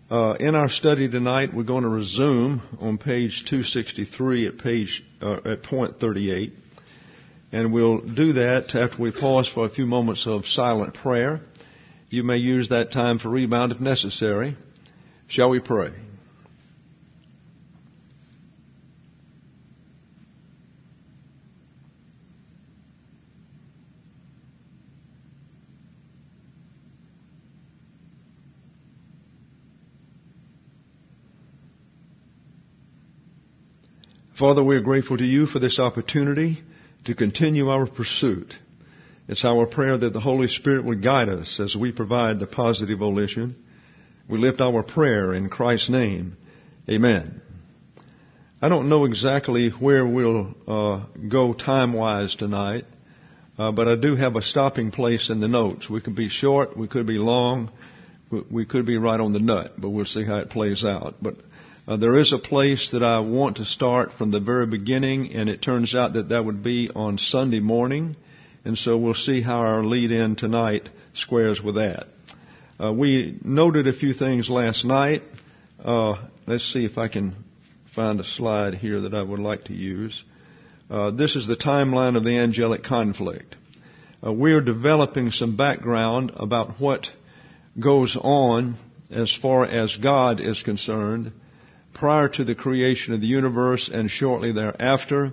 In our study tonight, we're going to resume on page 263 at point 38. And we'll do that after we pause for a few moments of silent prayer. You may use that time for rebound if necessary. Shall we pray? Father, we are grateful to you for this opportunity to continue our pursuit. It's our prayer that the Holy Spirit would guide us as we provide the positive volition. We lift our prayer in Christ's name. Amen. I don't know exactly where we'll go time-wise tonight, but I do have a stopping place in the notes. We could be short, we could be long, we could be right on the nut, but we'll see how it plays out. But there is a place that I want to start from the very beginning, and it turns out that would be on Sunday morning. And so we'll see how our lead-in tonight squares with that. We noted a few things last night. Let's see if I can find a slide here that I would like to use. This is the timeline of the angelic conflict. We are developing some background about what goes on as far as God is concerned prior to the creation of the universe and shortly thereafter,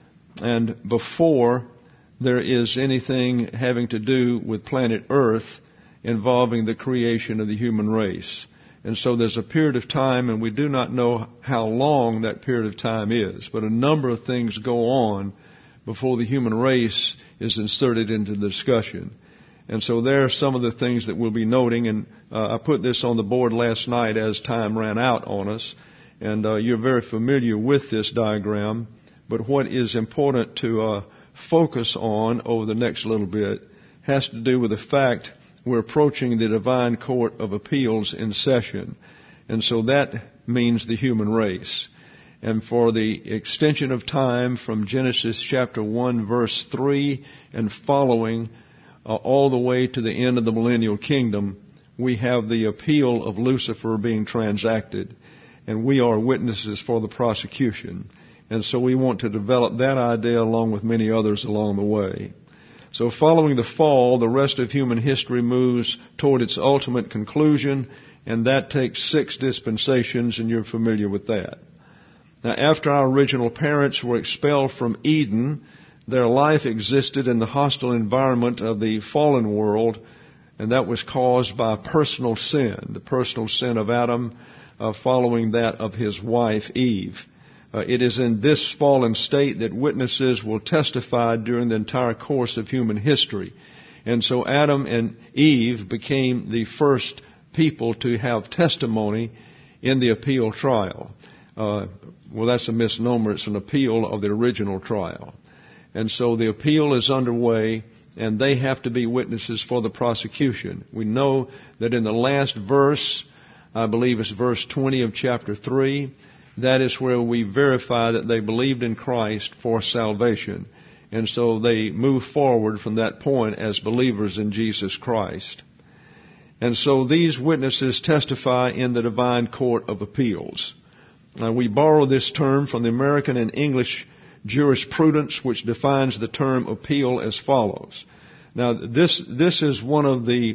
and before there is anything having to do with planet Earth involving the creation of the human race. And so there's a period of time, and we do not know how long that period of time is, but a number of things go on before the human race is inserted into the discussion. And so there are some of the things that we'll be noting, and I put this on the board last night as time ran out on us. And you're very familiar with this diagram, but what is important to focus on over the next little bit has to do with the fact we're approaching the divine court of appeals in session. And so that means the human race. And for the extension of time from Genesis chapter 1 verse 3 and following all the way to the end of the millennial kingdom, we have the appeal of Lucifer being transacted. And we are witnesses for the prosecution. And so we want to develop that idea along with many others along the way. So following the fall, the rest of human history moves toward its ultimate conclusion, and that takes 6 dispensations, and you're familiar with that. Now, after our original parents were expelled from Eden, their life existed in the hostile environment of the fallen world, and that was caused by personal sin, the personal sin of Adam, following that of his wife Eve. It is in this fallen state that witnesses will testify during the entire course of human history. And so Adam and Eve became the first people to have testimony in the appeal trial. Well, that's a misnomer. It's an appeal of the original trial. And so the appeal is underway, and they have to be witnesses for the prosecution. We know that in the last verse, I believe it's verse 20 of chapter 3. That is where we verify that they believed in Christ for salvation. And so they move forward from that point as believers in Jesus Christ. And so these witnesses testify in the divine court of appeals. Now, we borrow this term from the American and English jurisprudence, which defines the term appeal as follows. Now, this is one of the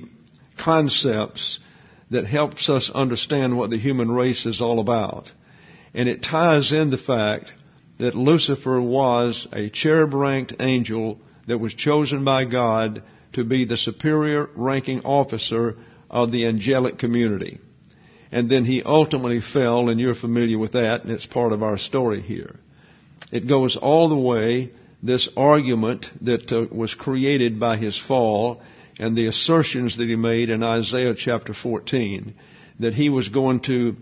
concepts that helps us understand what the human race is all about. And it ties in the fact that Lucifer was a cherub-ranked angel that was chosen by God to be the superior ranking officer of the angelic community. And then he ultimately fell, and you're familiar with that, and it's part of our story here. It goes all the way, this argument that was created by his fall, and the assertions that he made in Isaiah chapter 14, that he was going to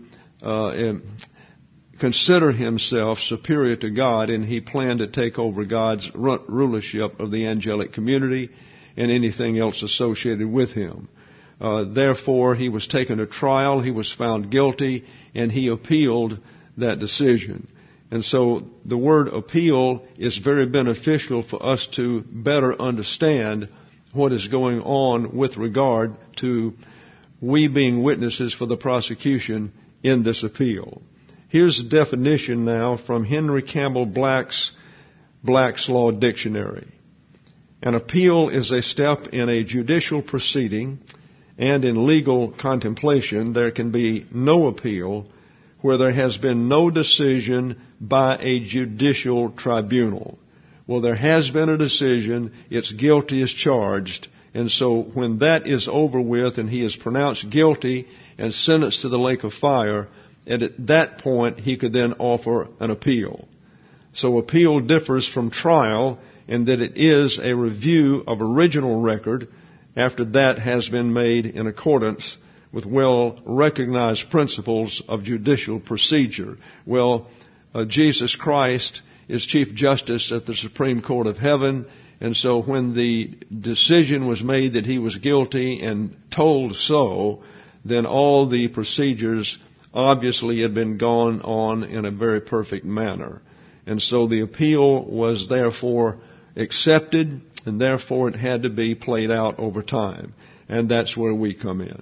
consider himself superior to God, and he planned to take over God's rulership of the angelic community and anything else associated with him. Therefore, he was taken to trial, he was found guilty, and he appealed that decision. And so the word appeal is very beneficial for us to better understand what is going on with regard to we being witnesses for the prosecution in this appeal. Here's a definition now from Henry Campbell Black's Law Dictionary. An appeal is a step in a judicial proceeding, and in legal contemplation there can be no appeal where there has been no decision by a judicial tribunal. Well, there has been a decision, it's guilty as charged, and so when that is over with and he is pronounced guilty and sentenced to the lake of fire, and at that point he could then offer an appeal. So appeal differs from trial in that it is a review of original record after that has been made in accordance with well-recognized principles of judicial procedure. Well, Jesus Christ is Chief Justice at the Supreme Court of Heaven, and so when the decision was made that he was guilty and told so, then all the procedures obviously had been gone on in a very perfect manner. And so the appeal was therefore accepted, and therefore it had to be played out over time. And that's where we come in.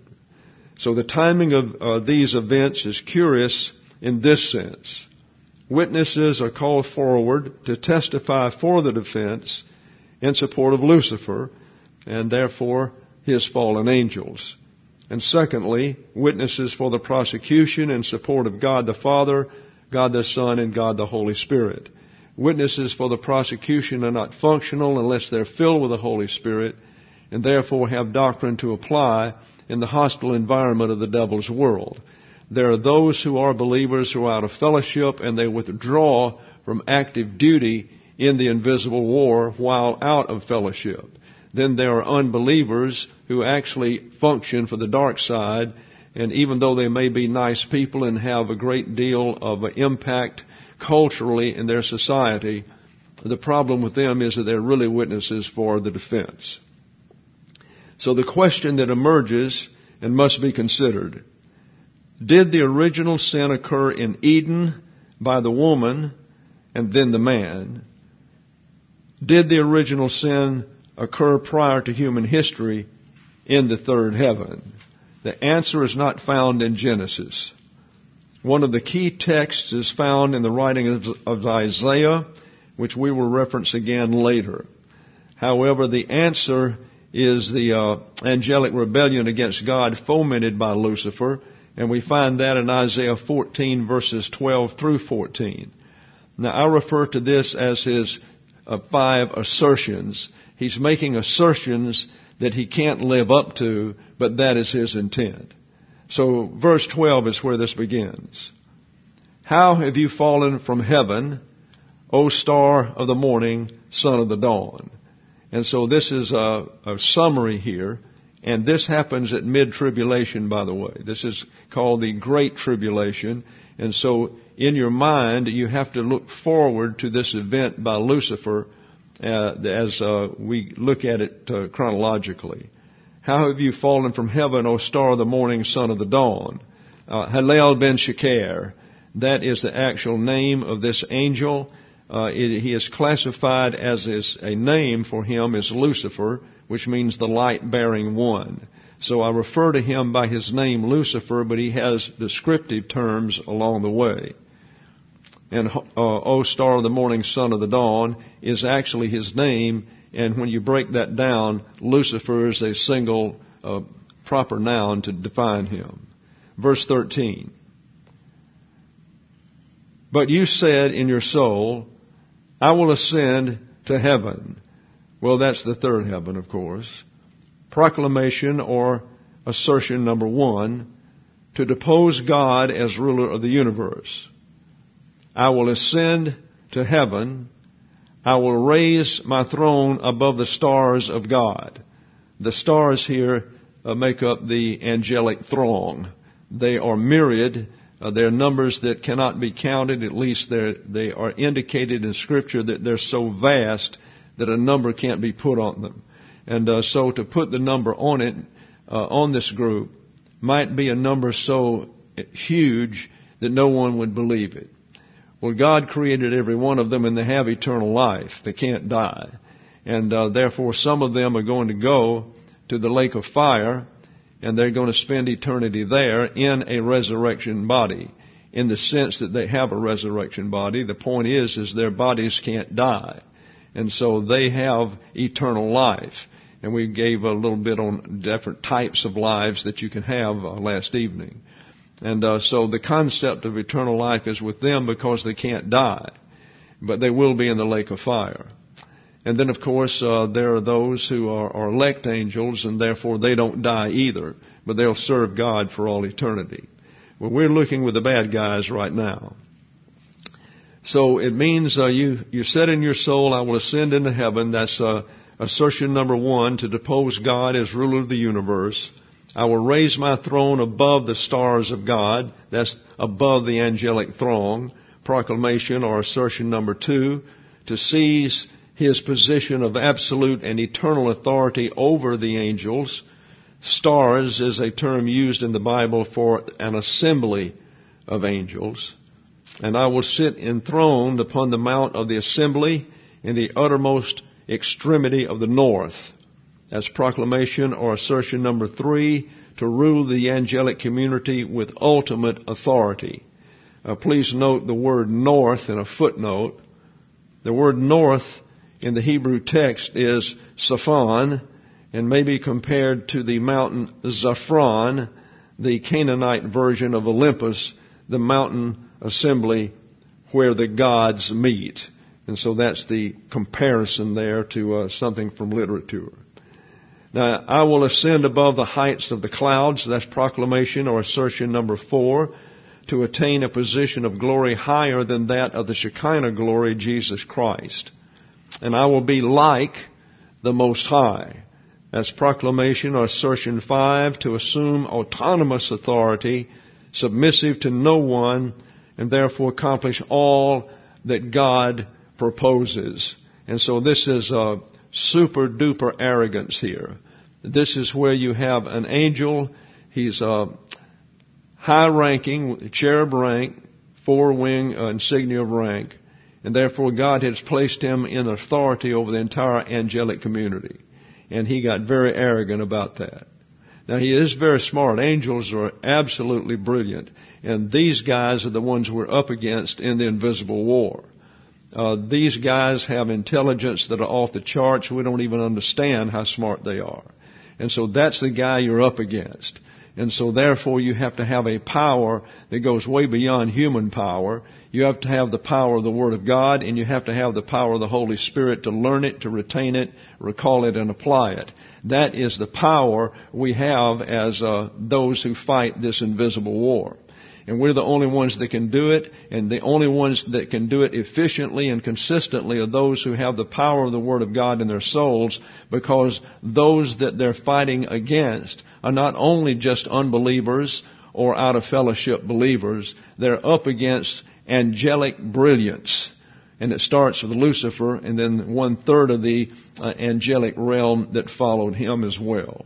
So the timing of these events is curious in this sense. Witnesses are called forward to testify for the defense in support of Lucifer, and therefore his fallen angels. And secondly, witnesses for the prosecution in support of God the Father, God the Son, and God the Holy Spirit. Witnesses for the prosecution are not functional unless they're filled with the Holy Spirit, and therefore have doctrine to apply in the hostile environment of the devil's world. There are those who are believers who are out of fellowship, and they withdraw from active duty in the invisible war while out of fellowship. Then there are unbelievers who actually function for the dark side, and even though they may be nice people and have a great deal of impact culturally in their society, the problem with them is that they're really witnesses for the defense. So the question that emerges and must be considered: did the original sin occur in Eden by the woman and then the man? Did the original sin occur prior to human history in the third heaven? The answer is not found in Genesis. One of the key texts is found in the writing of Isaiah, which we will reference again later. However, the answer is the angelic rebellion against God fomented by Lucifer, and we find that in Isaiah 14 verses 12 through 14. Now, I refer to this as his 5 assertions. He's making assertions that he can't live up to, but that is his intent. So verse 12 is where this begins. How have you fallen from heaven, O star of the morning, son of the dawn? And so this is a summary here, and this happens at mid-tribulation, by the way. This is called the Great Tribulation, and so in your mind you have to look forward to this event by Lucifer as we look at it chronologically. How have you fallen from heaven, O star of the morning, son of the dawn? Halel ben Shekar. That is the actual name of this angel. He is classified as a name for him as Lucifer, which means the light-bearing one. So I refer to him by his name Lucifer, but he has descriptive terms along the way. And O star of the morning, son of the dawn is actually his name. And when you break that down, Lucifer is a single proper noun to define him. Verse 13. But you said in your soul, I will ascend to heaven. Well, that's the third heaven, of course. Proclamation or assertion number 1, to depose God as ruler of the universe. I will ascend to heaven. I will raise my throne above the stars of God. The stars here make up the angelic throng. They are myriad. They are numbers that cannot be counted. At least they are indicated in Scripture that they're so vast that a number can't be put on them. And so to put the number on it, on this group, might be a number so huge that no one would believe it. Well, God created every one of them, and they have eternal life. They can't die. And therefore, some of them are going to go to the lake of fire, and they're going to spend eternity there in a resurrection body, in the sense that they have a resurrection body. The point is their bodies can't die. And so they have eternal life. And we gave a little bit on different types of lives that you can have last evening. And so the concept of eternal life is with them because they can't die. But they will be in the lake of fire. And then, of course, there are those who are elect angels, and therefore they don't die either. But they'll serve God for all eternity. Well, we're looking with the bad guys right now. So it means you said in your soul, I will ascend into heaven. That's assertion number one, to depose God as ruler of the universe. I will raise my throne above the stars of God. That's above the angelic throng. Proclamation or assertion number two, to seize His position of absolute and eternal authority over the angels. Stars is a term used in the Bible for an assembly of angels. And I will sit enthroned upon the mount of the assembly in the uttermost extremity of the north. That's proclamation or assertion number three, to rule the angelic community with ultimate authority. Please note the word north in a footnote. The word north in the Hebrew text is Saphon, and may be compared to the mountain Zaphron, the Canaanite version of Olympus, the mountain assembly where the gods meet. And so that's the comparison there to something from literature. Now, I will ascend above the heights of the clouds. That's proclamation or assertion number four, to attain a position of glory higher than that of the Shekinah glory, Jesus Christ. And I will be like the Most High. That's proclamation or assertion 5, to assume autonomous authority, submissive to no one, and therefore accomplish all that God proposes. And so this is super duper arrogance here. This is where you have an angel. He's high ranking, cherub rank, four-wing insignia of rank, and therefore God has placed him in authority over the entire angelic community. And he got very arrogant about that. Now, he is very smart. Angels are absolutely brilliant. And these guys are the ones we're up against in the invisible war. These guys have intelligence that are off the charts. We don't even understand how smart they are. And so that's the guy you're up against. And so therefore you have to have a power that goes way beyond human power. You have to have the power of the Word of God, and you have to have the power of the Holy Spirit to learn it, to retain it, recall it, and apply it. That is the power we have as those who fight this invisible war. And we're the only ones that can do it, and the only ones that can do it efficiently and consistently are those who have the power of the Word of God in their souls, because those that they're fighting against are not only just unbelievers or out of fellowship believers, they're up against angelic brilliance. And it starts with Lucifer and then 1/3 of the angelic realm that followed him as well.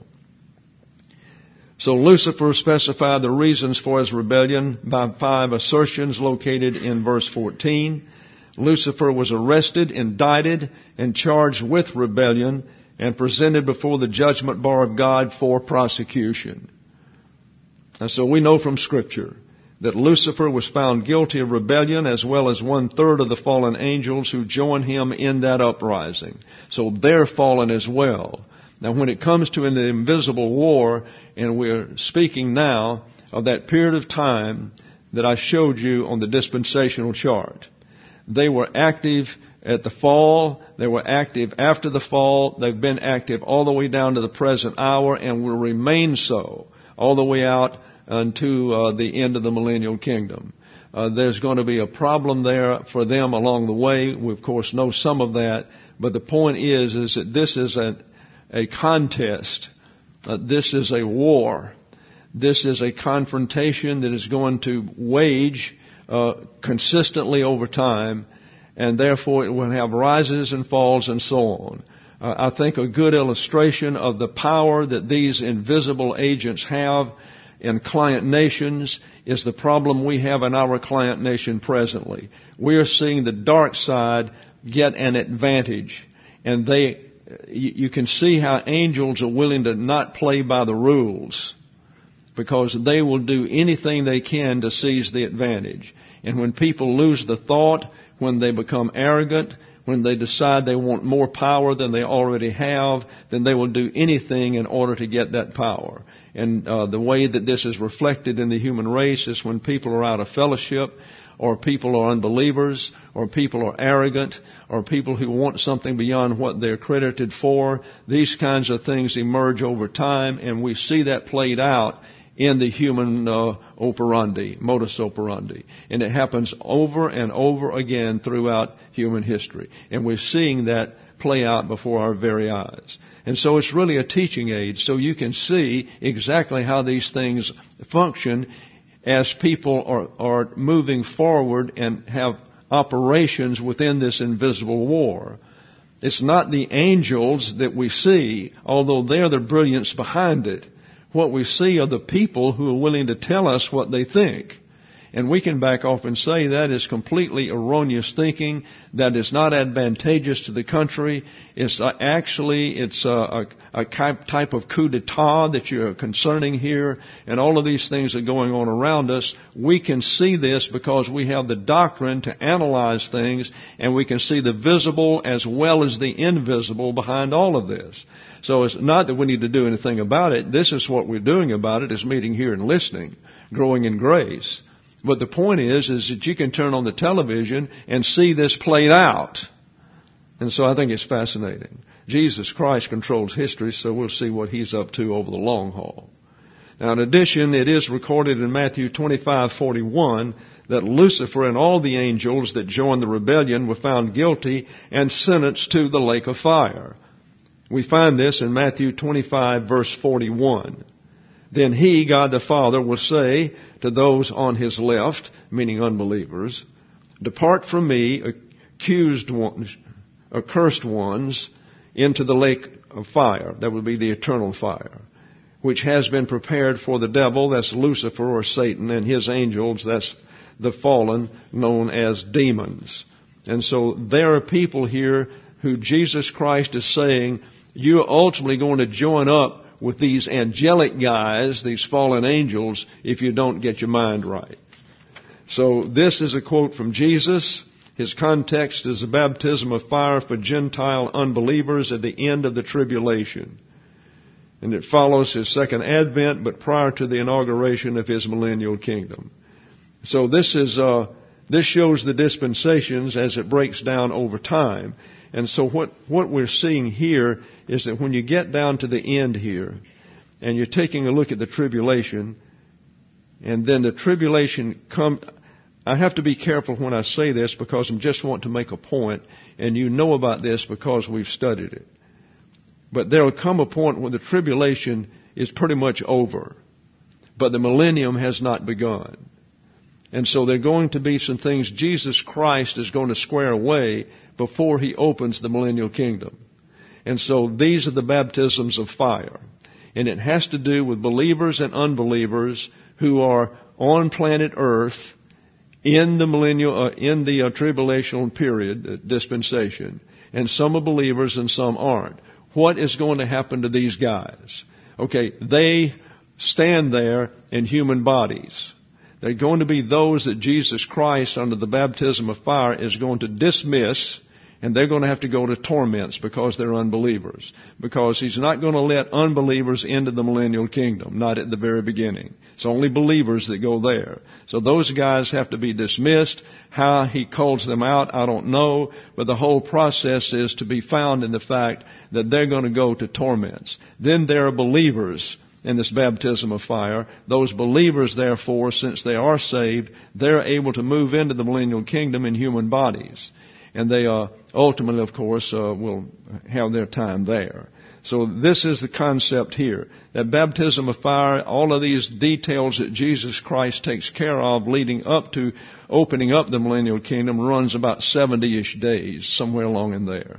So Lucifer specified the reasons for his rebellion by 5 assertions located in verse 14. Lucifer was arrested, indicted, and charged with rebellion and presented before the judgment bar of God for prosecution. And so we know from Scripture that Lucifer was found guilty of rebellion, as well as 1/3 of the fallen angels who joined him in that uprising. So they're fallen as well. Now, when it comes to the invisible war, and we're speaking now of that period of time that I showed you on the dispensational chart. They were active at the fall. They were active after the fall. They've been active all the way down to the present hour and will remain so all the way out unto the end of the millennial kingdom. There's going to be a problem there for them along the way. We, of course, know some of that. But the point is that this is a contest. This is a war. This is a confrontation that is going to wage consistently over time, and therefore it will have rises and falls and so on. I think a good illustration of the power that these invisible agents have in client nations is the problem we have in our client nation presently. We are seeing the dark side get an advantage, and you can see how angels are willing to not play by the rules. because they will do anything they can to seize the advantage. And when people lose the thought, when they become arrogant, when they decide they want more power than they already have, then they will do anything in order to get that power. And the way that this is reflected in the human race is when people are out of fellowship, or people are unbelievers, or people are arrogant, or people who want something beyond what they're credited for. These kinds of things emerge over time, and we see that played out in the human modus operandi. And it happens over and over again throughout human history. And we're seeing that play out before our very eyes. And so it's really a teaching aid, so you can see exactly how these things function as people are moving forward and have operations within this invisible war. It's not the angels that we see, although they're the brilliance behind it. What we see are the people who are willing to tell us what they think. And we can back off and say that is completely erroneous thinking, that is not advantageous to the country. It's a type of coup d'etat that you're concerning here, and all of these things are going on around us. We can see this because we have the doctrine to analyze things, and we can see the visible as well as the invisible behind all of this. So it's not that we need to do anything about it. This is what we're doing about it, is meeting here and listening, growing in grace. But the point is that you can turn on the television and see this played out. And so I think it's fascinating. Jesus Christ controls history, so we'll see what He's up to over the long haul. Now, in addition, it is recorded in Matthew 25:41 that Lucifer and all the angels that joined the rebellion were found guilty and sentenced to the lake of fire. We find this in Matthew 25, verse 41. Then He, God the Father, will say to those on His left, meaning unbelievers, "Depart from me, accursed ones, into the lake of fire." That would be the eternal fire, which has been prepared for the devil, that's Lucifer or Satan, and his angels, that's the fallen, known as demons. And so there are people here who Jesus Christ is saying, you're ultimately going to join up with these angelic guys, these fallen angels, if you don't get your mind right. So this is a quote from Jesus. His context is the baptism of fire for Gentile unbelievers at the end of the tribulation. And it follows His second advent, but prior to the inauguration of His millennial kingdom. So this shows the dispensations as it breaks down over time. And so what we're seeing here is that when you get down to the end here, and you're taking a look at the tribulation, and then the tribulation comes. I have to be careful when I say this because I just want to make a point, and you know about this because we've studied it. But there will come a point when the tribulation is pretty much over, but the millennium has not begun. And so there are going to be some things Jesus Christ is going to square away before He opens the millennial kingdom. And so these are the baptisms of fire. And it has to do with believers and unbelievers who are on planet Earth in the tribulational period, dispensation. And some are believers and some aren't. What is going to happen to these guys? Okay, they stand there in human bodies. They're going to be those that Jesus Christ, under the baptism of fire, is going to dismiss, and they're going to have to go to torments because they're unbelievers. Because He's not going to let unbelievers into the millennial kingdom, not at the very beginning. It's only believers that go there. So those guys have to be dismissed. How He calls them out, I don't know, but the whole process is to be found in the fact that they're going to go to torments. Then there are believers in this baptism of fire. Those believers, therefore, since they are saved, they're able to move into the millennial kingdom in human bodies. And they ultimately, of course, will have their time there. So this is the concept here. That baptism of fire, all of these details that Jesus Christ takes care of leading up to opening up the millennial kingdom runs about 70-ish days, somewhere along in there.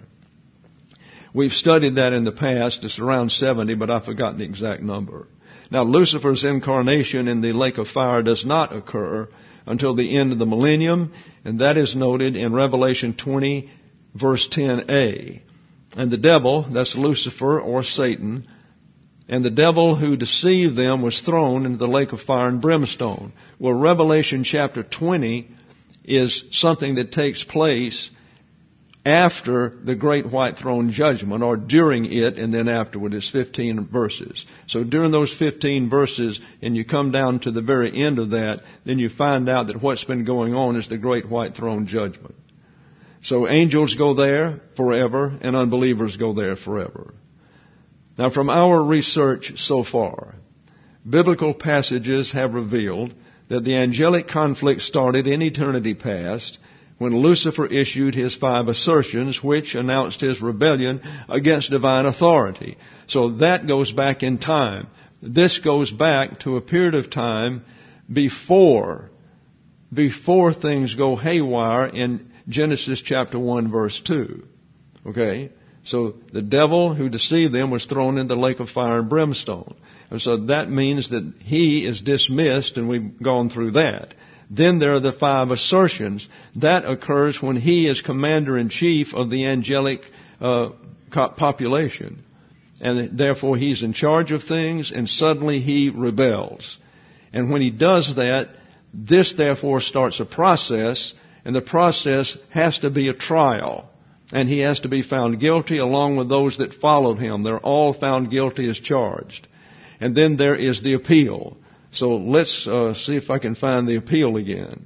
We've studied that in the past. It's around 70, but I've forgotten the exact number. Now, Lucifer's incarnation in the lake of fire does not occur until the end of the millennium, and that is noted in Revelation 20, verse 10a. And the devil, that's Lucifer or Satan, And the devil who deceived them was thrown into the lake of fire and brimstone. Well, Revelation chapter 20 is something that takes place after the great white throne judgment, or during it, and then afterward. It's 15 verses. So during those 15 verses, and you come down to the very end of that, then you find out that what's been going on is the great white throne judgment. So angels go there forever, and unbelievers go there forever. Now, from our research so far, biblical passages have revealed that the angelic conflict started in eternity past, when Lucifer issued his 5 assertions, which announced his rebellion against divine authority. So that goes back in time. This goes back to a period of time before things go haywire in Genesis chapter 1 verse 2. Okay? So the devil who deceived them was thrown into the lake of fire and brimstone. And so that means that he is dismissed, and we've gone through that. Then there are the 5 assertions. That occurs when he is commander-in-chief of the angelic population. And therefore he's in charge of things, and suddenly he rebels. And when he does that, this therefore starts a process, and the process has to be a trial. And he has to be found guilty along with those that followed him. They're all found guilty as charged. And then there is the appeal. So let's see if I can find the appeal again.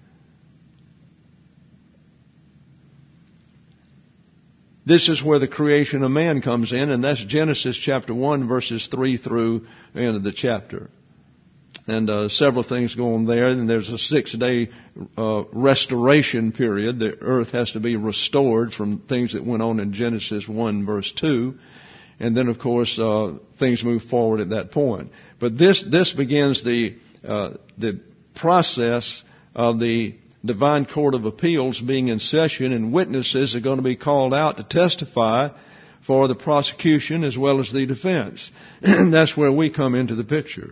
This is where the creation of man comes in, and that's Genesis chapter 1, verses 3 through the end of the chapter. And several things go on there. And there's a 6-day restoration period. The earth has to be restored from things that went on in Genesis 1, verse 2. And then, of course, things move forward at that point. But this begins the process of the divine court of appeals being in session, and witnesses are going to be called out to testify for the prosecution as well as the defense. And that's where we come into the picture.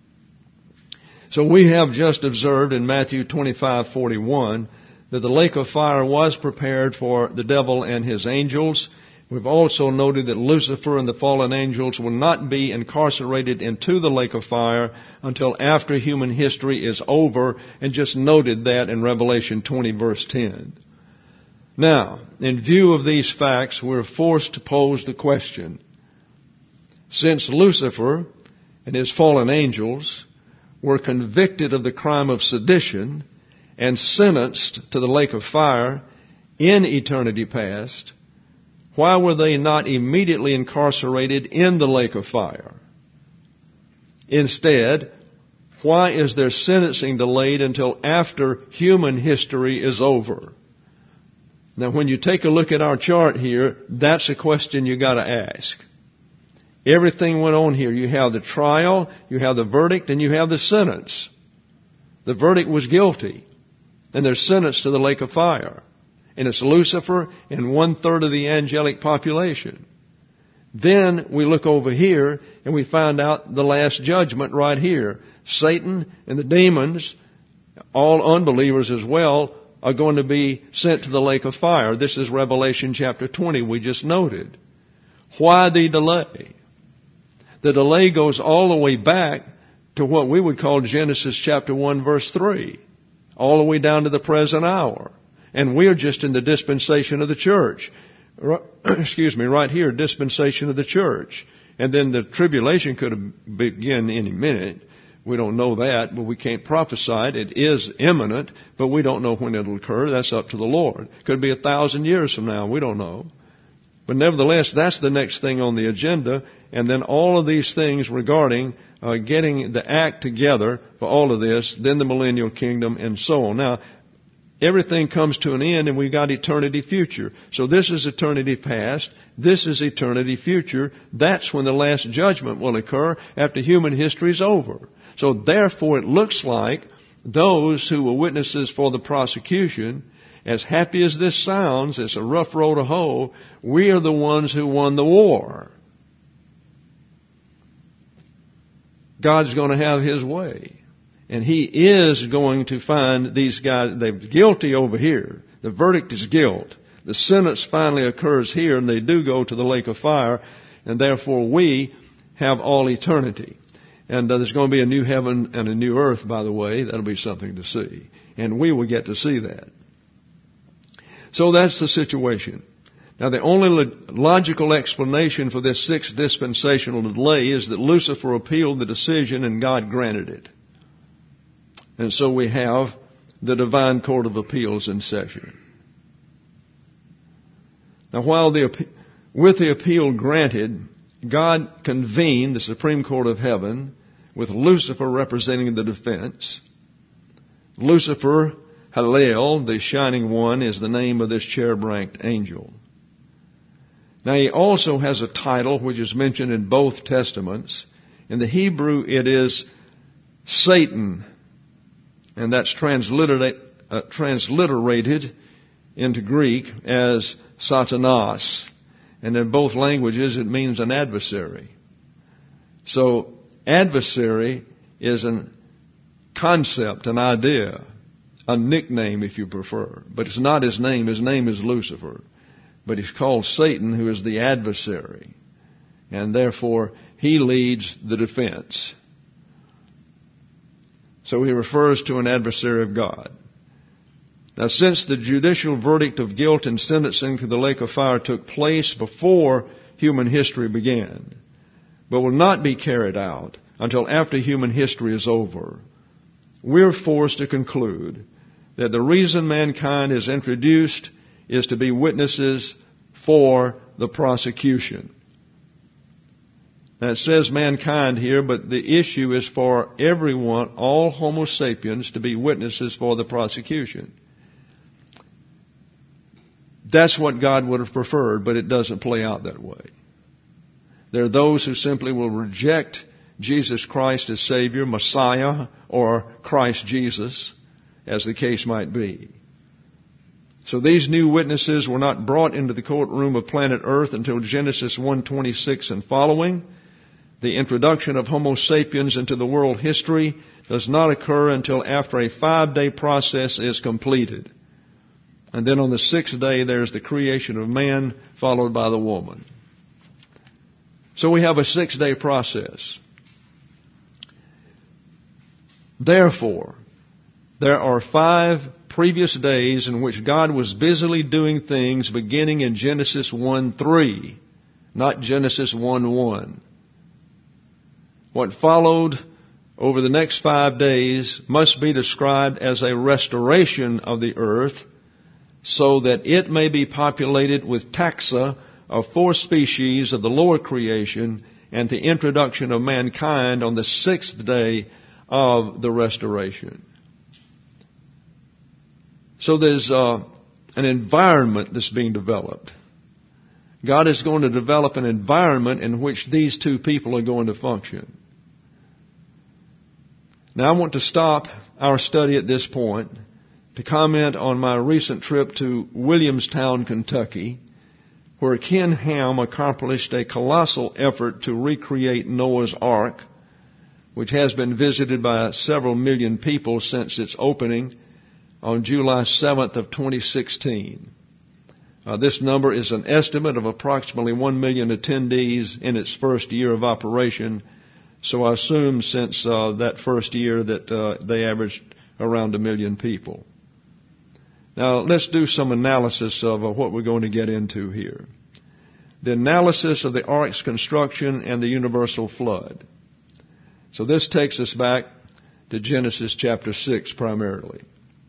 So we have just observed in Matthew 25:41 that the lake of fire was prepared for the devil and his angels. We've also noted that Lucifer and the fallen angels will not be incarcerated into the lake of fire until after human history is over, and just noted that in Revelation 20 verse 10. Now, in view of these facts, we're forced to pose the question: since Lucifer and his fallen angels were convicted of the crime of sedition and sentenced to the lake of fire in eternity past, why were they not immediately incarcerated in the lake of fire? Instead, why is their sentencing delayed until after human history is over? Now, when you take a look at our chart here, that's a question you got to ask. Everything went on here. You have the trial, you have the verdict, and you have the sentence. The verdict was guilty, and they're sentenced to the lake of fire. And it's Lucifer and 1/3 of the angelic population. Then we look over here and we find out the last judgment right here. Satan and the demons, all unbelievers as well, are going to be sent to the lake of fire. This is Revelation chapter 20 we just noted. Why the delay? The delay goes all the way back to what we would call Genesis chapter 1 verse 3. All the way down to the present hour. And we're just in the dispensation of the church. Right here, dispensation of the church. And then the tribulation could begin any minute. We don't know that, but we can't prophesy it. It is imminent, but we don't know when it'll occur. That's up to the Lord. Could be 1,000 years from now. We don't know. But nevertheless, that's the next thing on the agenda. And then all of these things regarding getting the act together for all of this, then the millennial kingdom, and so on. Now, everything comes to an end, and we've got eternity future. So this is eternity past. This is eternity future. That's when the last judgment will occur after human history is over. So therefore, it looks like those who were witnesses for the prosecution, as happy as this sounds, it's a rough road to hoe, we are the ones who won the war. God's going to have His way. And He is going to find these guys, they're guilty over here. The verdict is guilt. The sentence finally occurs here, and they do go to the lake of fire. And therefore we, have all eternity. And there's going to be a new heaven and a new earth, by the way. That'll be something to see. And we will get to see that. So that's the situation. Now, the only logical explanation for this sixth dispensational delay is that Lucifer appealed the decision and God granted it. And so we have the divine court of appeals in session. Now, with the appeal granted, God convened the Supreme Court of Heaven with Lucifer representing the defense. Lucifer, Hallel, the shining one, is the name of this cherub-ranked angel. Now, he also has a title which is mentioned in both testaments. In the Hebrew, it is Satan, and that's transliterated into Greek as Satanas. And in both languages, it means an adversary. So, adversary is a concept, an idea, a nickname if you prefer. But it's not his name. His name is Lucifer. But he's called Satan, who is the adversary. And therefore, he leads the defense. So he refers to an adversary of God. Now, since the judicial verdict of guilt and sentencing to the lake of fire took place before human history began, but will not be carried out until after human history is over, we're forced to conclude that the reason mankind is introduced is to be witnesses for the prosecution. Now, it says mankind here, but the issue is for everyone, all Homo sapiens, to be witnesses for the prosecution. That's what God would have preferred, but it doesn't play out that way. There are those who simply will reject Jesus Christ as Savior, Messiah, or Christ Jesus, as the case might be. So these new witnesses were not brought into the courtroom of planet Earth until Genesis 1:26 and following. The introduction of Homo sapiens into the world history does not occur until after a 5-day process is completed. And then on the 6th day, there's the creation of man, followed by the woman. So we have a 6-day process. Therefore, there are 5 previous days in which God was busily doing things beginning in Genesis 1:3, not Genesis 1:1. What followed over the next 5 days must be described as a restoration of the earth so that it may be populated with taxa of 4 species of the lower creation and the introduction of mankind on the 6th day of the restoration. So there's an environment that's being developed. God is going to develop an environment in which these 2 people are going to function. Now I want to stop our study at this point to comment on my recent trip to Williamstown, Kentucky, where Ken Ham accomplished a colossal effort to recreate Noah's Ark, which has been visited by several million people since its opening on July 7th of 2016. This number is an estimate of approximately 1 million attendees in its first year of operation. So I assume since that first year that they averaged around 1 million people. Now let's do some analysis of what we're going to get into here. The analysis of the ark's construction and the universal flood. So this takes us back to Genesis chapter 6 primarily.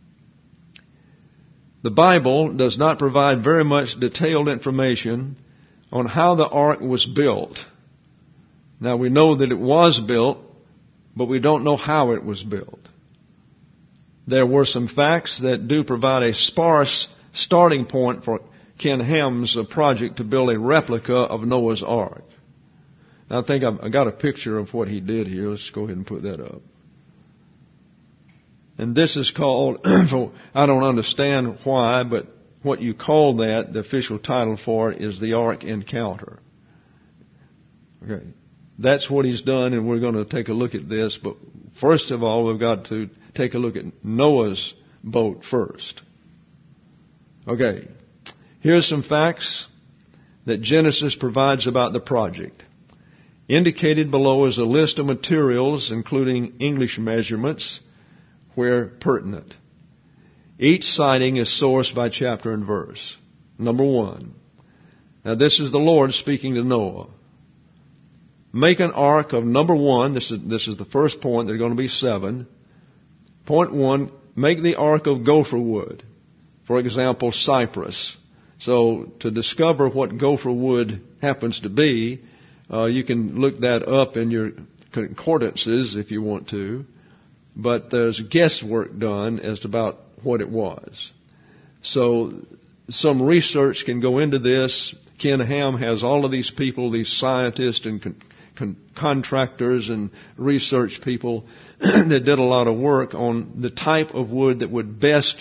The Bible does not provide very much detailed information on how the ark was built. Now we know that it was built, but we don't know how it was built. There were some facts that do provide a sparse starting point for Ken Ham's project to build a replica of Noah's Ark. Now I think I got a picture of what he did here. Let's go ahead and put that up. And this is called, I don't understand why, but what you call that, the official title for it, is the Ark Encounter. Okay. That's what he's done, and we're going to take a look at this. But first of all, we've got to take a look at Noah's boat first. Okay. Here's some facts that Genesis provides about the project. Indicated below is a list of materials, including English measurements, where pertinent. Each citing is sourced by chapter and verse. Number 1. Now this is the Lord speaking to Noah. Make an ark of number 1. This is the first point. There are going to be 7. Point 1, make the ark of gopher wood. For example, cypress. So to discover what gopher wood happens to be, you can look that up in your concordances if you want to. But there's guesswork done as to about what it was. So some research can go into this. Ken Ham has all of these people, these scientists and contractors and research people that did a lot of work on the type of wood that would best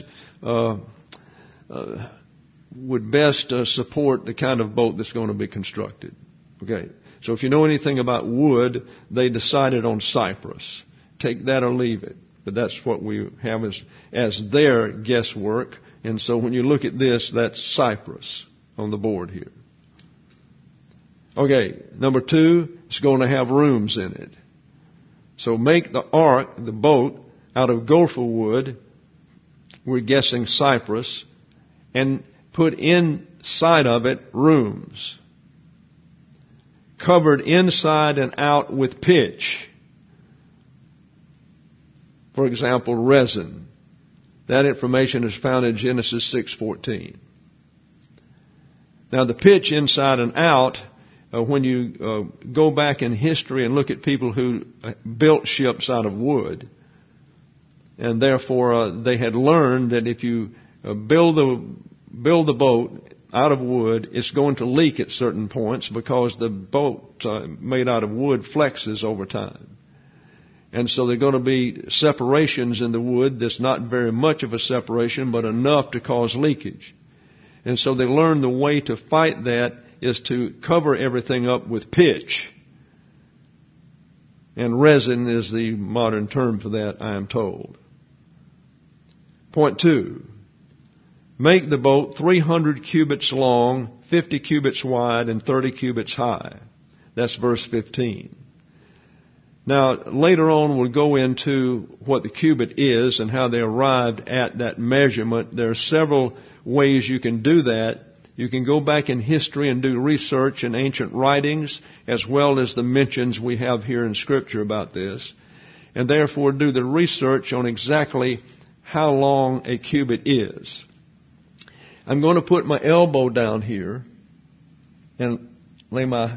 support the kind of boat that's going to be constructed. Okay, so if you know anything about wood, they decided on cypress. Take that or leave it. But that's what we have as their guesswork. And so when you look at this, that's cypress on the board here. Okay, number 2, it's going to have rooms in it. So make the ark, the boat, out of gopher wood, we're guessing cypress, and put inside of it rooms, covered inside and out with pitch. For example, resin. That information is found in Genesis 6:14. Now the pitch inside and out, when you go back in history and look at people who built ships out of wood, and therefore they had learned that if you build the boat out of wood, it's going to leak at certain points because the boat made out of wood flexes over time. And so there are going to be separations in the wood that's not very much of a separation, but enough to cause leakage. And so they learned the way to fight that is to cover everything up with pitch. And resin is the modern term for that, I am told. Point 2. Make the boat 300 cubits long, 50 cubits wide, and 30 cubits high. That's verse 15. Now, later on we'll go into what the cubit is and how they arrived at that measurement. There are several ways you can do that. You can go back in history and do research in ancient writings, as well as the mentions we have here in Scripture about this, and therefore do the research on exactly how long a cubit is. I'm going to put my elbow down here and lay my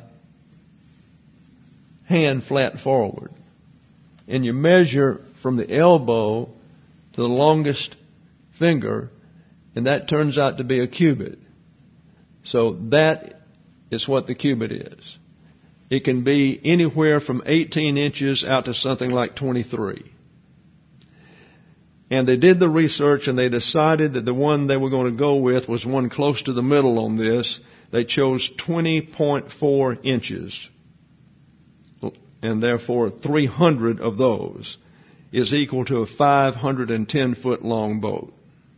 hand flat forward. And you measure from the elbow to the longest finger, and that turns out to be a cubit. So that is what the cubit is. It can be anywhere from 18 inches out to something like 23. And they did the research and they decided that the one they were going to go with was one close to the middle on this. They chose 20.4 inches. And therefore 300 of those is equal to a 510-foot long boat.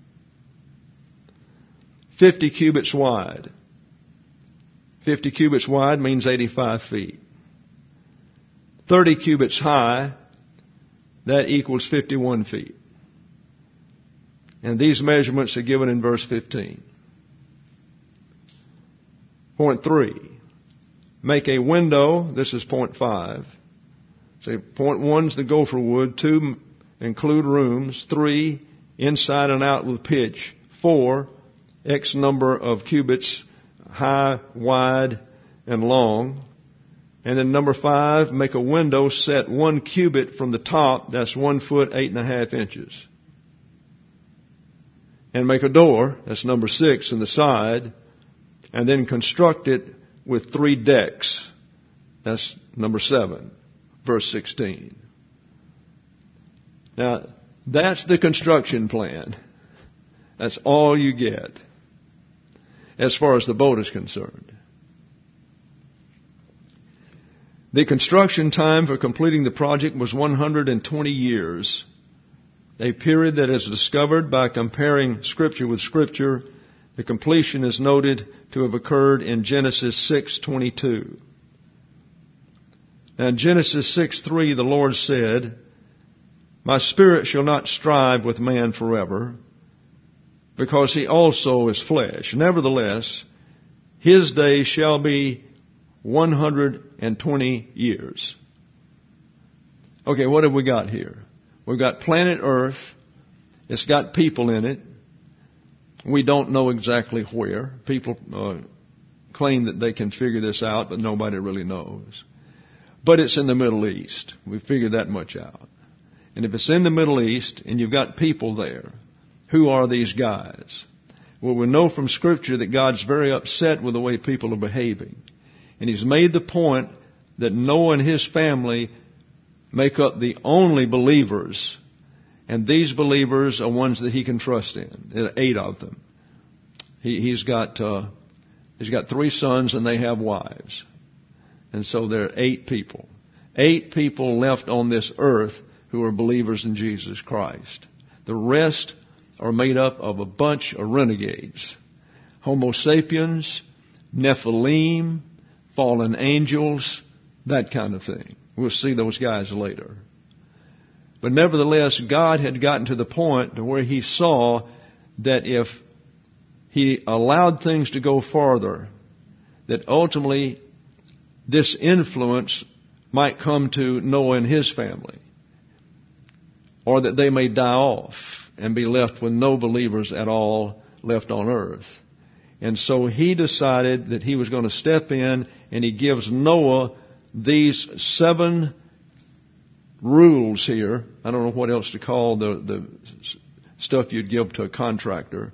50 cubits wide. 50 cubits wide means 85 feet. 30 cubits high, that equals 51 feet. And these measurements are given in verse 15. Point 3. Make a window. This is point 5. So point 1 is the gopher wood. 2, include rooms. 3, inside and out with pitch. 4, X number of cubits high, wide, and long. And then number 5, make a window set 1 cubit from the top. That's 1 foot, 8.5 inches. And make a door. That's number 6 in the side. And then construct it with 3 decks. That's number 7, verse 16. Now, that's the construction plan. That's all you get as far as the boat is concerned. The construction time for completing the project was 120 years, a period that is discovered by comparing Scripture with Scripture. The completion is noted to have occurred in Genesis 6:22. Now in Genesis 6:3, the Lord said, "My spirit shall not strive with man forever, because he also is flesh. Nevertheless, his days shall be 120 years." Okay, what have we got here? We've got planet Earth. It's got people in it. We don't know exactly where. People claim that they can figure this out, but nobody really knows. But it's in the Middle East. We figured that much out. And if it's in the Middle East and you've got people there, who are these guys? Well, we know from Scripture that God's very upset with the way people are behaving. And He's made the point that Noah and his family make up the only believers. And these believers are ones that He can trust in. There are 8 of them. He's got 3 sons and they have wives. And so there are 8 people. 8 people left on this earth who are believers in Jesus Christ. The rest are made up of a bunch of renegades. Homo sapiens, Nephilim, fallen angels, that kind of thing. We'll see those guys later. But nevertheless, God had gotten to the point to where He saw that if He allowed things to go farther, that ultimately this influence might come to Noah and his family, or that they may die off and be left with no believers at all left on earth. And so He decided that He was going to step in, and He gives Noah these 7 rules here. I don't know what else to call the stuff you'd give to a contractor.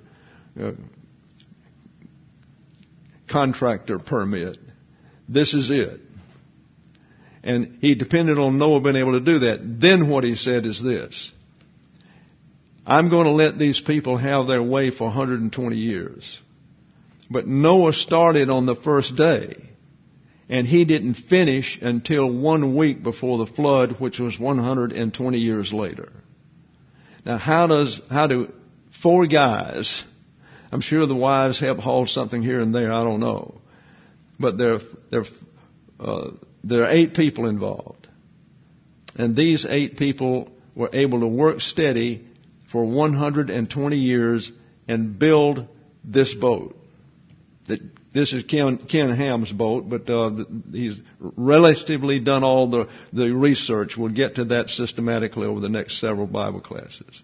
Contractor permit. This is it. And He depended on Noah being able to do that. Then what He said is this: I'm going to let these people have their way for 120 years. But Noah started on the first day, and he didn't finish until 1 week before the flood, which was 120 years later. Now, how do 4 guys, I'm sure the wives have hauled something here and there, I don't know, but there are 8 people involved. And these 8 people were able to work steady for 120 years and build this boat. This is Ken Ham's boat, but he's relatively done all the research. We'll get to that systematically over the next several Bible classes.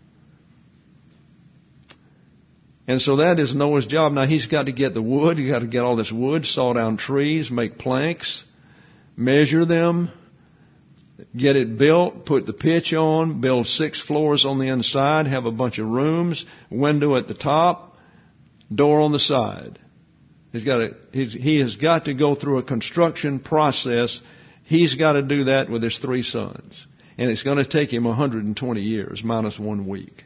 And so that is Noah's job. Now he's got to get the wood. He's got to get all this wood, saw down trees, make planks, measure them, get it built, put the pitch on, build 6 floors on the inside, have a bunch of rooms, window at the top, door on the side. He has got to go through a construction process. He's got to do that with his 3 sons. And it's going to take him 120 years, minus 1 week.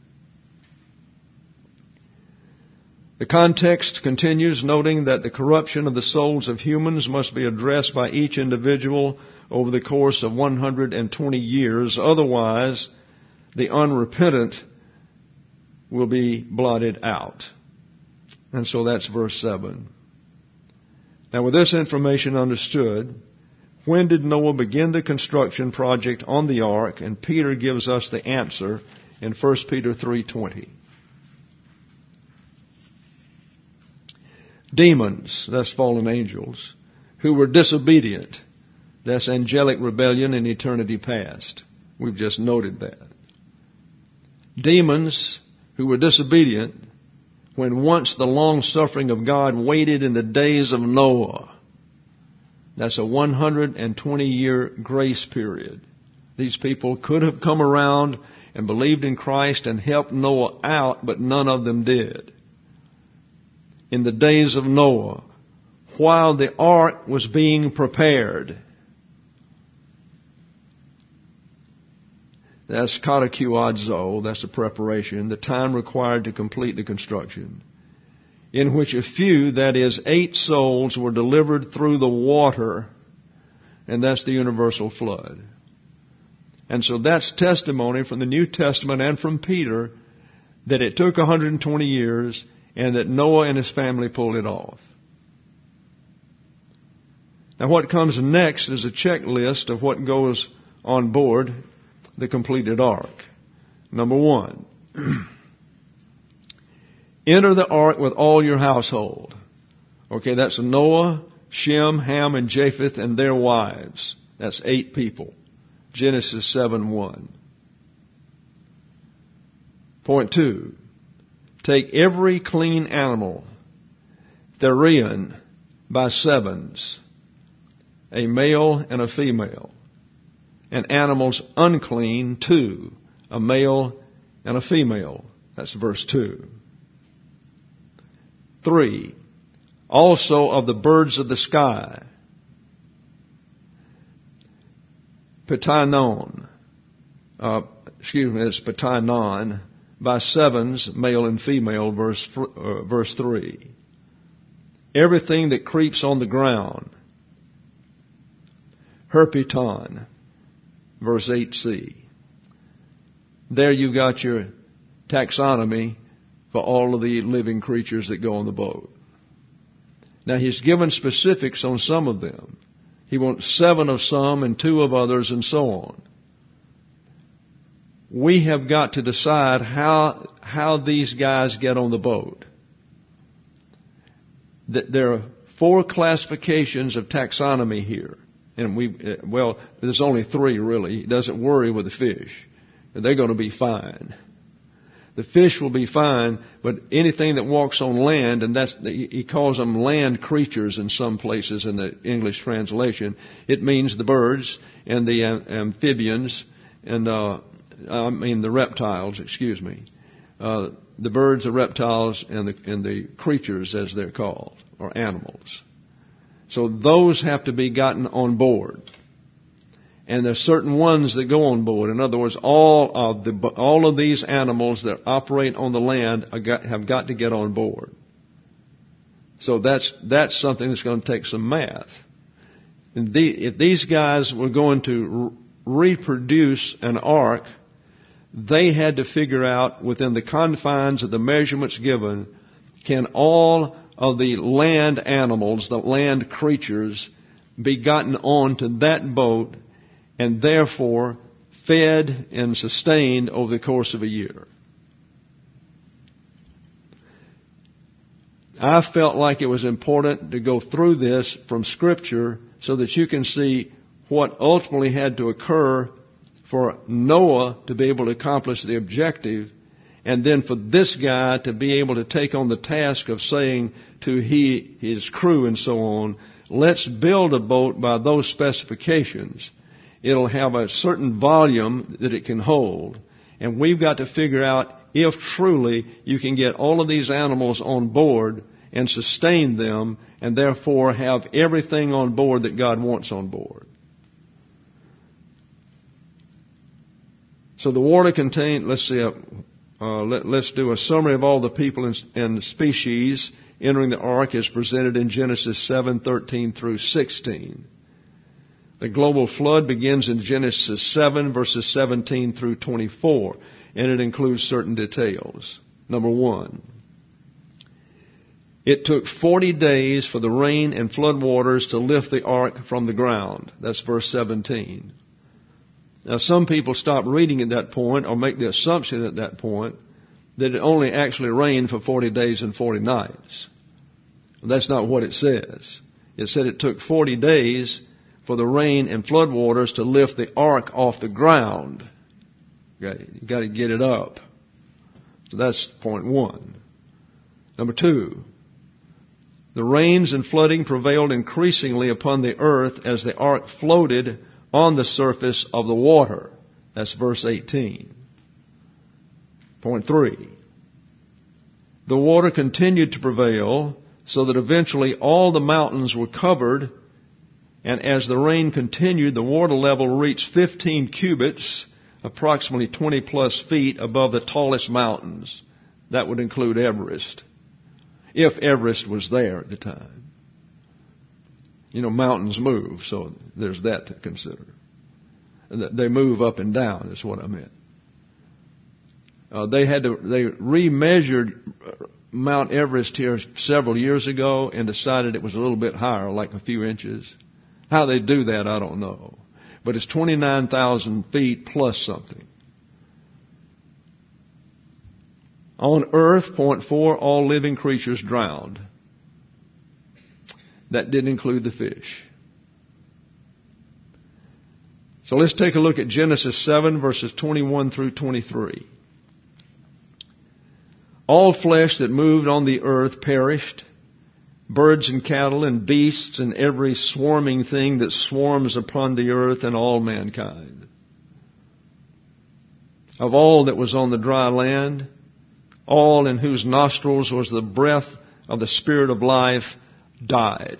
The context continues, noting that the corruption of the souls of humans must be addressed by each individual over the course of 120 years. Otherwise, the unrepentant will be blotted out. And so that's verse 7. Now, with this information understood, when did Noah begin the construction project on the ark? And Peter gives us the answer in 1 Peter 3:20. Demons, that's fallen angels, who were disobedient, that's angelic rebellion in eternity past. We've just noted that. Demons who were disobedient when once the long suffering of God waited in the days of Noah. That's a 120-year grace period. These people could have come around and believed in Christ and helped Noah out, but none of them did. In the days of Noah, while the ark was being prepared. That's katakuadzo, that's the preparation, the time required to complete the construction, in which a few, that is 8 souls, were delivered through the water, and that's the universal flood. And so that's testimony from the New Testament and from Peter that it took 120 years and that Noah and his family pulled it off. Now what comes next is a checklist of what goes on board the completed ark. Number 1, enter the ark with all your household. Okay, that's Noah, Shem, Ham, and Japheth and their wives. That's 8 people. Genesis 7:1. Point 2, take every clean animal, therion, by sevens, a male and a female, and animals unclean, 2, a male and a female. That's verse 2. 3, also of the birds of the sky, Petanon, it's Petanon, by sevens, male and female, verse 3. Everything that creeps on the ground, Herpeton, verse 8c. There you got your taxonomy for all of the living creatures that go on the boat. Now he's given specifics on some of them. He wants 7 of some and 2 of others and so on. We have got to decide how these guys get on the boat. There are 4 classifications of taxonomy here. And there's only 3 really. He doesn't worry with the fish. They're going to be fine. The fish will be fine, but anything that walks on land, and he calls them land creatures in some places in the English translation. It means the birds and the amphibians and the reptiles. The birds, the reptiles, and the creatures, as they're called, or animals. So those have to be gotten on board. And there's certain ones that go on board. In other words, all of these animals that operate on the land have got to get on board. So that's something that's going to take some math. And if these guys were going to reproduce an ark, they had to figure out within the confines of the measurements given, can all of the land animals, the land creatures, be gotten onto that boat and therefore fed and sustained over the course of a year. I felt like it was important to go through this from Scripture so that you can see what ultimately had to occur for Noah to be able to accomplish the objective, and then for this guy to be able to take on the task of saying to his crew and so on, let's build a boat by those specifications. It'll have a certain volume that it can hold. And we've got to figure out if truly you can get all of these animals on board and sustain them and therefore have everything on board that God wants on board. So the water contained, let's do a summary of all the people and species entering the ark as presented in Genesis 7:13 through 16. The global flood begins in Genesis 7, verses 17 through 24, and it includes certain details. Number 1, it took 40 days for the rain and flood waters to lift the ark from the ground. That's verse 17. Now, some people stop reading at that point or make the assumption at that point that it only actually rained for 40 days and 40 nights. That's not what it says. It said it took 40 days for the rain and flood waters to lift the ark off the ground. You got to get it up. So that's point 1. Number 2, the rains and flooding prevailed increasingly upon the earth as the ark floated on the surface of the water. That's verse 18. Point 3, the water continued to prevail so that eventually all the mountains were covered, and as the rain continued, the water level reached 15 cubits, approximately 20 plus feet above the tallest mountains. That would include Everest, if Everest was there at the time. You know, mountains move, so there's that to consider. They move up and down, is what I meant. They remeasured Mount Everest here several years ago and decided it was a little bit higher, like a few inches. How they do that, I don't know. But it's 29,000 feet plus something. On earth, point 4, all living creatures drowned. That didn't include the fish. So let's take a look at Genesis 7, verses 21 through 23. All flesh that moved on the earth perished, birds and cattle and beasts and every swarming thing that swarms upon the earth and all mankind. Of all that was on the dry land, all in whose nostrils was the breath of the Spirit of life died.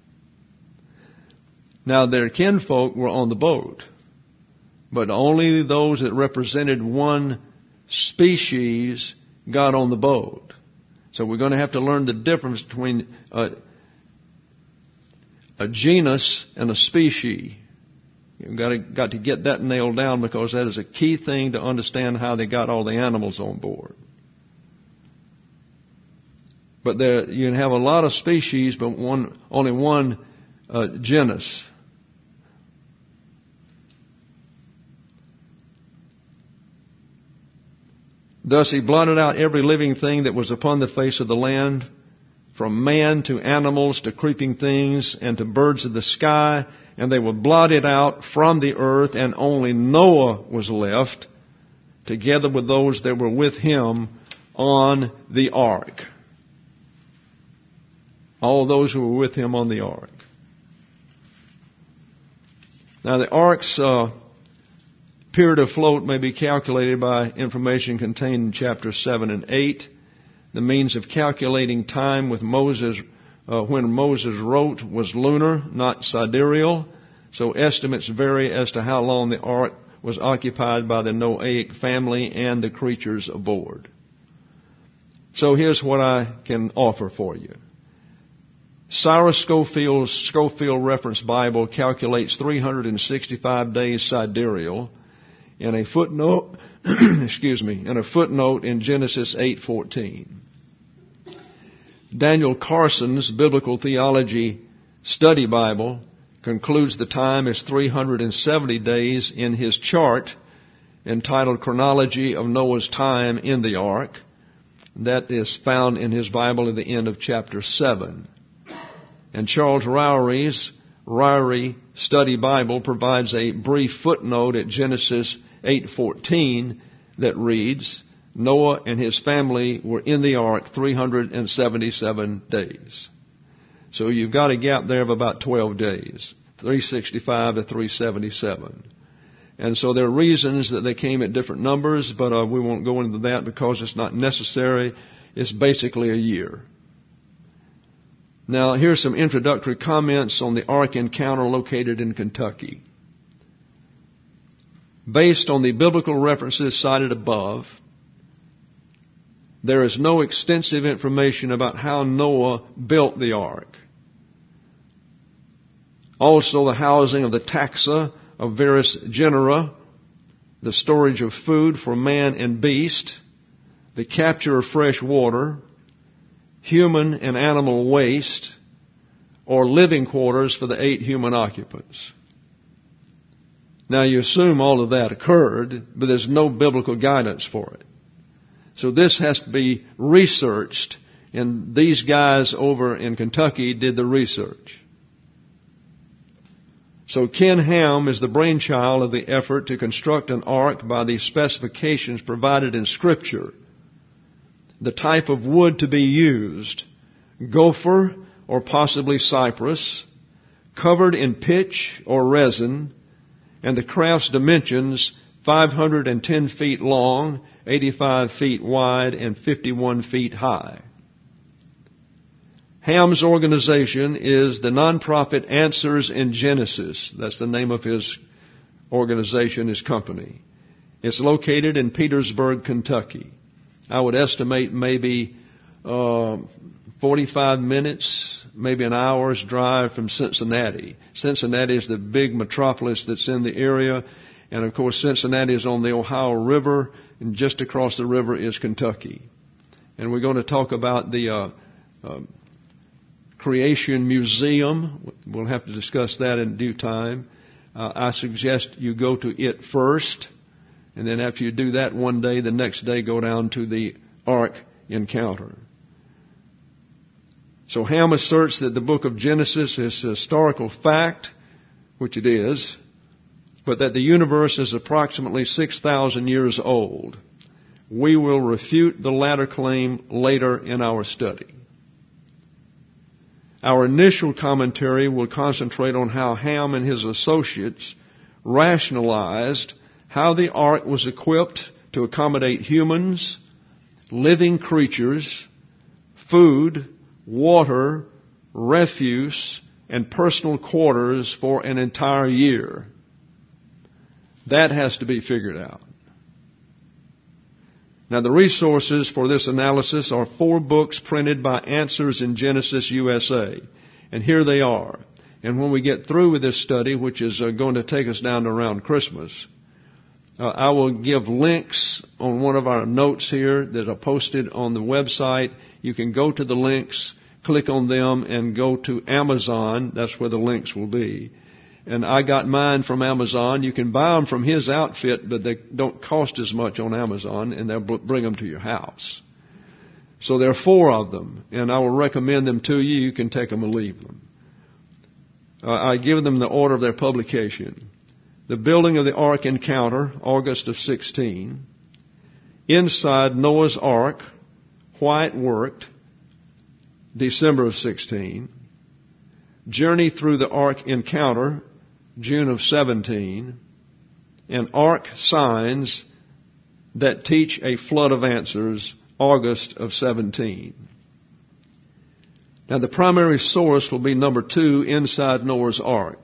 Now their kinfolk were on the boat, but only those that represented one species got on the boat. So we're going to have to learn the difference between a genus and a species. You've got to get that nailed down, because that is a key thing to understand how they got all the animals on board. But you can have a lot of species, but only one genus. Thus he blotted out every living thing that was upon the face of the land, from man to animals to creeping things and to birds of the sky, and they were blotted out from the earth, and only Noah was left, together with those that were with him on the ark. All those who were with him on the ark. Now the ark's period of float may be calculated by information contained in chapters 7 and 8. The means of calculating time with Moses, when Moses wrote, was lunar, not sidereal. So estimates vary as to how long the ark was occupied by the Noahic family and the creatures aboard. So here's what I can offer for you. Cyrus Scofield's Scofield Reference Bible calculates 365 days sidereal in a footnote, in a footnote in Genesis 8:14. Daniel Carson's Biblical Theology Study Bible concludes the time as 370 days in his chart entitled Chronology of Noah's Time in the Ark. That is found in his Bible at the end of chapter 7. And Charles Ryer's Ryrie Study Bible provides a brief footnote at Genesis 8:14 that reads, Noah and his family were in the ark 377 days. So you've got a gap there of about 12 days, 365 to 377. And so there are reasons that they came at different numbers, but we won't go into that because it's not necessary. It's basically a year. Now, here's some introductory comments on the ark encounter located in Kentucky. Based on the biblical references cited above, there is no extensive information about how Noah built the ark. Also, the housing of the taxa of various genera, the storage of food for man and beast, the capture of fresh water, human and animal waste, or living quarters for the 8 human occupants. Now you assume all of that occurred, but there's no biblical guidance for it. So this has to be researched, and these guys over in Kentucky did the research. So Ken Ham is the brainchild of the effort to construct an ark by the specifications provided in Scripture. The type of wood to be used, gopher or possibly cypress, covered in pitch or resin, and the craft's dimensions 510 feet long, 85 feet wide, and 51 feet high. Ham's organization is the nonprofit Answers in Genesis. That's the name of his organization, his company. It's located in Petersburg, Kentucky. I would estimate maybe 45 minutes, maybe an hour's drive from Cincinnati. Cincinnati is the big metropolis that's in the area. And, of course, Cincinnati is on the Ohio River, and just across the river is Kentucky. And we're going to talk about the Creation Museum. We'll have to discuss that in due time. I suggest you go to it first, and then after you do that one day, the next day go down to the Ark encounter. So Ham asserts that the book of Genesis is a historical fact, which it is, but that the universe is approximately 6,000 years old. We will refute the latter claim later in our study. Our initial commentary will concentrate on how Ham and his associates rationalized how the ark was equipped to accommodate humans, living creatures, food, water, refuse, and personal quarters for an entire year. That has to be figured out. Now, the resources for this analysis are 4 books printed by Answers in Genesis USA. And here they are. And when we get through with this study, which is going to take us down to around Christmas, I will give links on one of our notes here that are posted on the website. You can go to the links, click on them, and go to Amazon. That's where the links will be. And I got mine from Amazon. You can buy them from his outfit, but they don't cost as much on Amazon, and they'll bring them to your house. So there are 4 of them, and I will recommend them to you. You can take them or leave them. I give them the order of their publication. The Building of the Ark Encounter, August of 16. Inside Noah's Ark, Why It Worked, December of 16. Journey Through the Ark Encounter, June of 17, and Ark Signs That Teach a Flood of Answers, August of 17. Now the primary source will be number 2, Inside Noah's Ark.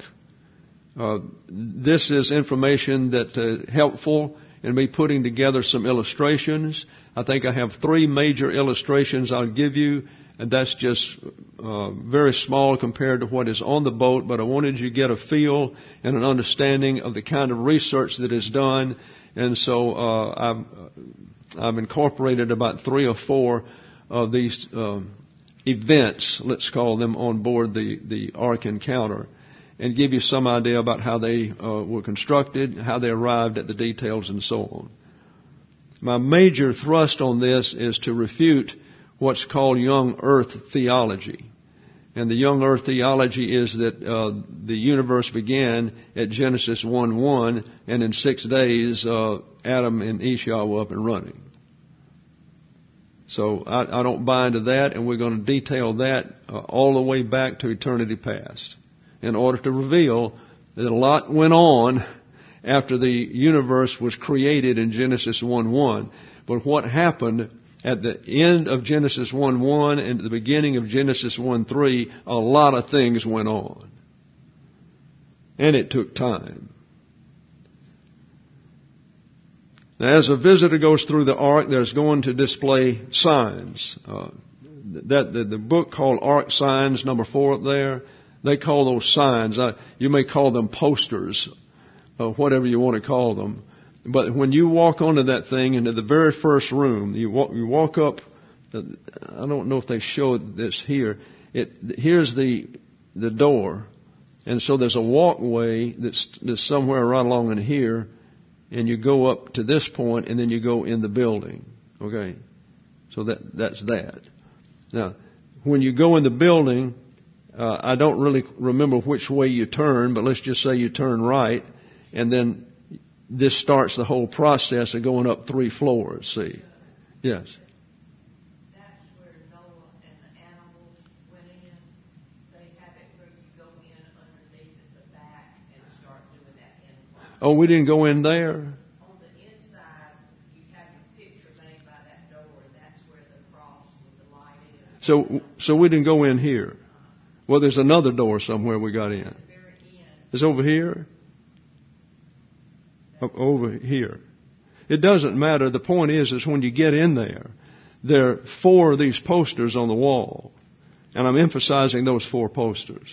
This is information that helpful in me putting together some illustrations. I think I have 3 major illustrations I'll give you. And that's just very small compared to what is on the boat, but I wanted you to get a feel and an understanding of the kind of research that is done. And so I've incorporated about 3 or 4 of these events, let's call them, on board the Ark Encounter, and give you some idea about how they were constructed, how they arrived at the details, and so on. My major thrust on this is to refute what's called young earth theology. And the young earth theology is that the universe began at Genesis 1:1, and in 6 days Adam and Eve were up and running. So I don't buy into that, and we're going to detail that all the way back to eternity past in order to reveal that a lot went on after the universe was created in Genesis 1:1. But what happened at the end of Genesis 1:1 and at the beginning of Genesis 1:3, a lot of things went on. And it took time. Now, as a visitor goes through the ark, there's going to display signs. The book called Ark Signs, number 4 up there, they call those signs. You may call them posters, whatever you want to call them. But when you walk onto that thing into the very first room, you walk up. I don't know if they show this here. Here's the door, and so there's a walkway that's somewhere right along in here, and you go up to this point, and then you go in the building. Okay, so that's that. Now, when you go in the building, I don't really remember which way you turn, but let's just say you turn right, and then this starts the whole process of going up 3 floors, see? Yes. That's where Noah and the animals went in. They have it where you go in underneath at the back and start doing that incline. Oh, we didn't go in there? On the inside, you have your picture made by that door, and that's where the cross with the light is. So we didn't go in here. Well, there's another door somewhere we got in. At the very end. It's over here? Over here. It doesn't matter. The point is when you get in there are 4 of these posters on the wall. And I'm emphasizing those 4 posters.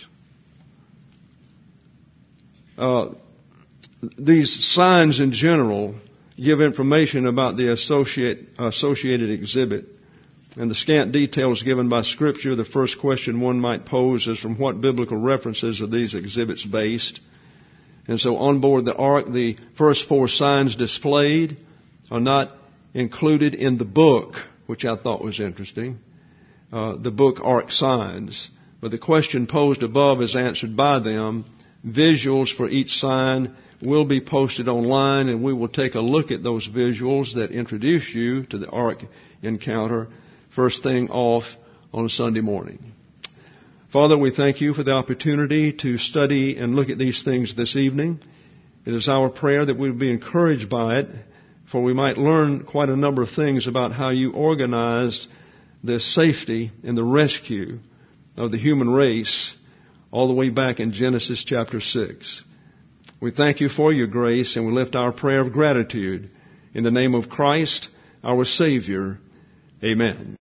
These signs in general give information about the associated exhibit. and the scant details given by Scripture, the first question one might pose is, from what biblical references are these exhibits based? And so on board the ark, the first 4 signs displayed are not included in the book, which I thought was interesting, the book Ark Signs. But the question posed above is answered by them. Visuals for each sign will be posted online, and we will take a look at those visuals that introduce you to the Ark encounter first thing off on Sunday morning. Father, we thank you for the opportunity to study and look at these things this evening. It is our prayer that we will be encouraged by it, for we might learn quite a number of things about how you organized the safety and the rescue of the human race all the way back in Genesis chapter 6. We thank you for your grace, and we lift our prayer of gratitude in the name of Christ, our Savior. Amen.